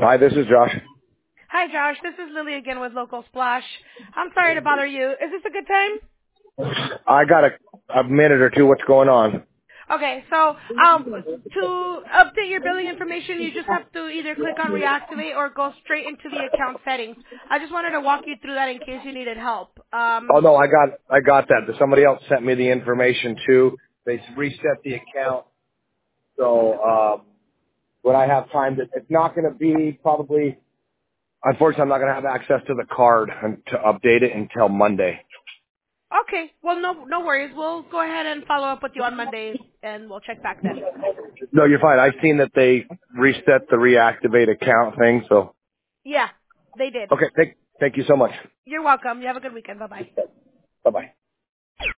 Hi, this is Josh. Hi, Josh. This is Lily again with Local Splash. I'm sorry to bother you. Is this a good time? I got a minute or two. What's going on? Okay, so to update your billing information, you just have to either click on reactivate or go straight into the account settings. I just wanted to walk you through that in case you needed help. Oh no, I got that. Somebody else sent me the information too. They reset the account. So when I have time, it's not going to be probably. Unfortunately, I'm not going to have access to the card and to update it until Monday. Okay, well, no worries. We'll go ahead and follow up with you on Monday, and we'll check back then. No, you're fine. I've seen that they reset the reactivate account thing. So Yeah, they did. okay, thank you so much. You're welcome. You have a good weekend. Bye-bye. Bye bye.